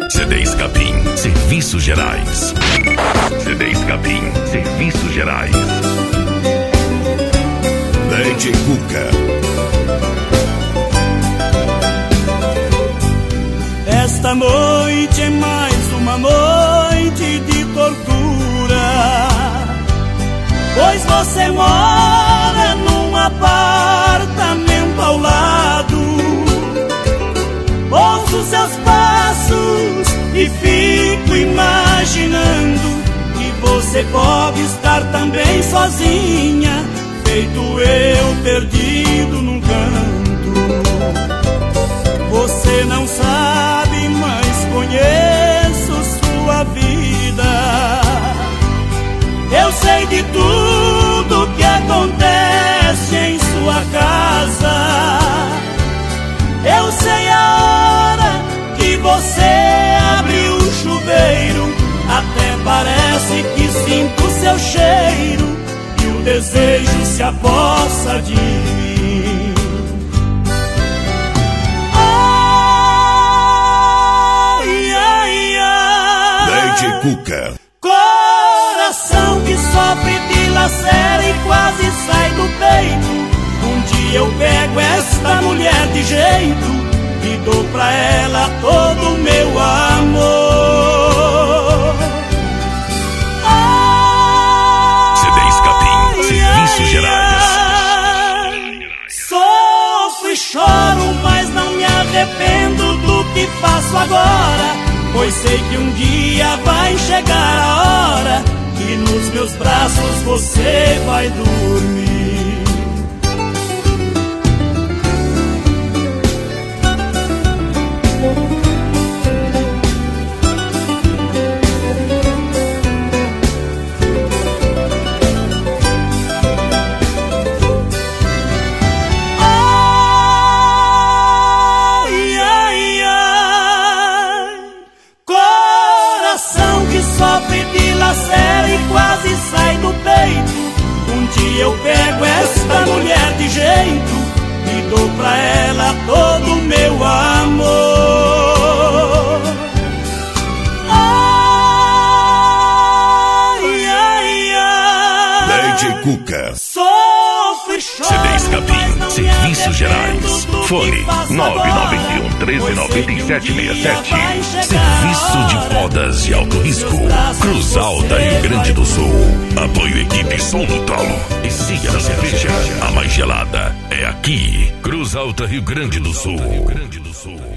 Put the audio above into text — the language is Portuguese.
CDs Capim, Serviços Gerais. CDs Capim, Serviços Gerais. DJ Cuca. Esta noite é mais uma noite de tortura, pois você mora num apartamento ao lado. Ouço seus passos e fico imaginando que você pode estar também sozinha, feito eu perdido num canto. Você não sabe, mas conheço sua vida. Eu sei de tudo que acontece em sua casa. Eu sei a hora que você abre o chuveiro. Até parece que sinto seu cheiro e o desejo se apossa de mim. Ai, ai, ai. DJ Cuca. Coração que sofre, dilacera e quase sai do peito. Um dia eu pego esta mulher de jeito e dou pra ela todo o meu amor. CDs Capim, Serviços Gerais. Sofro e choro, mas não me arrependo do que faço agora, pois sei que um dia vai chegar a hora que nos meus braços você vai dormir. Sofre, dilacera e quase sai do peito. Um dia eu pego esta mulher de jeito e dou pra ela todo o meu amor. Ai, ai, ai. DJ Cuca. Sofro e choro, CDs Capim, Serviços Gerais. Fone 991-139767. Serviço de podas de alto risco. Cruz Alta, Rio Grande do Sul. Apoio equipe Som no Talo. E siga a cerveja. A mais gelada é aqui. Cruz Alta, Rio Grande do Sul.